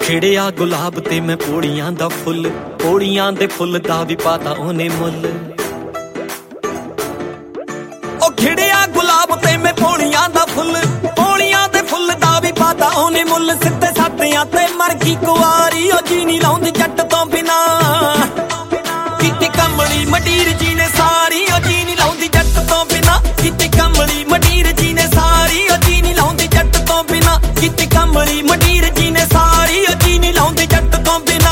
ਖਿੜਿਆ ਗੁਲਾਬ ਤੇ ਮੈਂ ਪੋੜੀਆਂ ਦਾ ਫੁੱਲ, ਪੋੜੀਆਂ ਦੇ ਫੁੱਲ ਦਾ ਵੀ ਪਾਤਾ ਉਹਨੇ ਮੁੱਲ। ਉਹ ਖਿੜਿਆ ਗੁਲਾਬ ਤੇ ਮੈਂ ਪੋੜੀਆਂ ਦਾ ਫੁੱਲ, ਪੋੜੀਆਂ ਦੇ ਫੁੱਲ ਦਾ ਵੀ ਪਾਤਾ ਉਹਨੇ ਮੁੱਲ। ਸਿੱਧੇ ਸਾਧਿਆਂ ਤੇ ਮਰ ਗਈ ਕੁਆਰੀ, ਉਹ ਜੀ ਨਹੀਂ ਲਾਉਂਦੀ ਜੱਟ ਤੋਂ ਬਿਨਾ। ਕੀਤੀ ਕਮਲੀ ਮੰਡੀਰ ਜੀ ਨੇ ਸਾਰੀ, ਉਹ ਜੀ ਨਹੀਂ ਲਾਉਂਦੀ ਜੱਟ ਤੋਂ ਬਿਨਾ। ਕੀਤੀ ਕਮਲੀ ਮੰਡੀਰ ਜੀ ਨੇ ਸਾਰੀ, ਉਹ ਜੀ ਨਹੀਂ ਲਾਉਂਦੀ ਜੱਟ ਤੋਂ ਬਿਨਾ। ਕੀਤੀ ਕਮਲੀ ਮੰਡੀਰ ਜੀ ਨੇ ਸਾਰੀ, ਉਹ ਜੀ ਨਹੀਂ ਲਾਉਂਦੀ ਜੱਟ ਤੋਂ ਬਿਨਾ।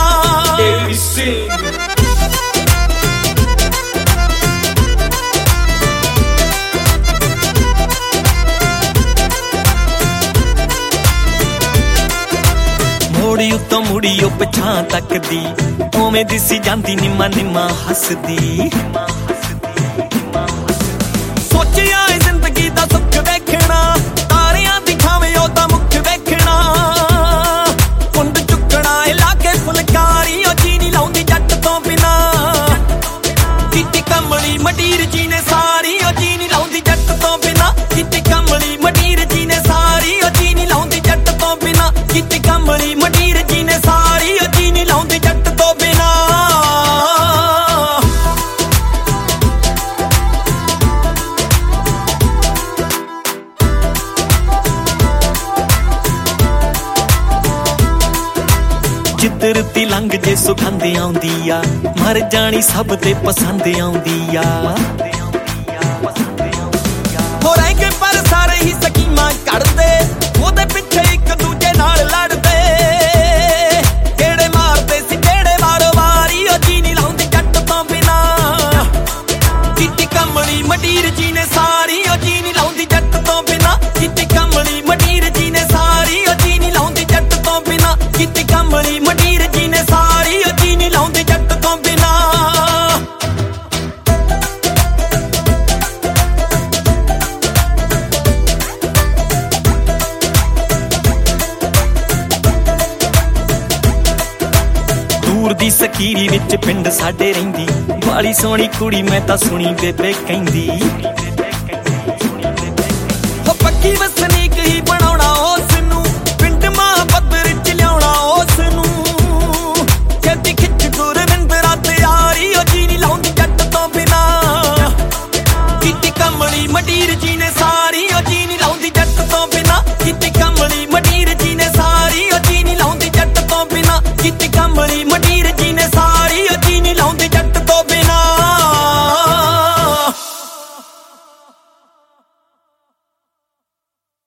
ਮੋੜੀ ਉੱਤੋਂ ਮੁੜੀ ਉਹ ਪਿਛਾਂ ਤੱਕਦੀ, ਉਵੇਂ ਦਿਸੀ ਜਾਂਦੀ ਨਿੰਮਾ ਨਿੰਮਾ ਹੱਸਦੀ। ਸੋਚਿਆ ਏ ਜ਼ਿੰਦਗੀ ਦਾ ਸੁੱਖ ਵੇਖਣਾ, ਤਾਰਿਆਂ ਦੀ ਖਾਵੇਂ ਉਹਦਾ ਮੁੱਖ ਵੇਖਣਾ। ਕੁੰਡ ਚੁੱਕਣਾ ਏ ਲਾ ਕੇ ਫੁਲਕਾਰੀ, ਉਹ ਜੀ ਨਹੀਂ ਲਾਉਂਦੀ ਜੱਟ ਤੋਂ ਬਿਨਾ। ਕੀਤੀ ਕਮਲੀ ਮੰਡੀਰ ਜੀ ਨੇ ਸਾਰੀ, ਉਹ ਜੀ ਨਹੀਂ ਲਾਉਂਦੀ ਜੱਟ ਤੋਂ ਬਿਨਾ। ਕੀਤੀ ਕਮਲੀ ਮੰਡੀਰ ਜੀ ਨੇ ਸਾਰੀ, ਉਹ ਜੀ ਨਹੀਂ ਲਾਉਂਦੀ ਜੱਟ ਤੋਂ ਬਿਨਾ। ਕੀਤੀ ਕਮਲੀ ਮੰਡੀਰ ਜੀ ਨੇ ਸਾਰੀ, ਉਹ ਜੀ ਨਹੀਂ ਲਾਉਂਦੀ ਜੱਟ ਤੋਂ ਬਿਨਾ। ਜਿੱਧਰ ਦੀ ਲੰਘ ਜੇ ਸੁਗੰਧ ਆਉਂਦੀ ਆ, ਮਰ ਜਾਣੀ ਸਭ ਤੇ ਪਸੰਦ ਆਉਂਦੀ ਆ। ਹੋ ਰਹਿ ਕੇ ਪਰ ਸਾਰੇ ਹੀ ਸਕੀਮਾਂ ਕੱਢਦੇ, ਉਹਦੇ ਪਿੱਛੇ ਇੱਕ ਦੂਜੇ ਨਾਲ ਲੜਦੇ। ਕਿਹੜੇ ਮਾਰਦੇ ਸੀ ਜਿਹੜੇ ਵਾਰੋ ਵਾਰੀ, ਉਹ ਜੀ ਨਹੀਂ ਲਾਉਂਦੀ ਜੱਟ ਤੋਂ ਬਿਨਾ। ਕੀਤੀ ਕਮਲੀ ਮੰਡੀਰ ਜੀ ਨੇ ਸਾਰੀ, ਉਹ ਜੀ ਨਹੀਂ ਲਾਉਂਦੀ ਜੱਟ ਤੋਂ ਬਿਨਾ। ਕੀਤੀ ਕਮਲੀ ਮੰਡੀਰ ਜੀ ਨੇ ਸਾਰੀ, ਉਹ ਜੀ ਨਹੀਂ ਲਾਉਂਦੀ ਜੱਟ ਤੋਂ ਬਿਨਾ। ਕੀਤੀ ਕਮਲੀ ਮੰਡੀਰ ਜੀ ਨੇ ਸਾਰੀ, ਉਹ ਜੀ ਨਹੀਂ ਲਾਉਂਦੀ ਜੱਟ ਤੋਂ ਬਿਨਾ। ਦੂਰ ਦੀ ਸਕੀਰੀ ਵਿੱਚ ਪਿੰਡ ਸਾਡੇ ਰਹਿੰਦੀ, ਬਾਲੀ ਸੋਹਣੀ ਕੁੜੀ ਮੈਂ ਤਾਂ ਸੁਣੀ ਬੇਬੇ ਕਹਿੰਦੀ। ਉਹ ਪੱਕੀ ਵਸਨੀ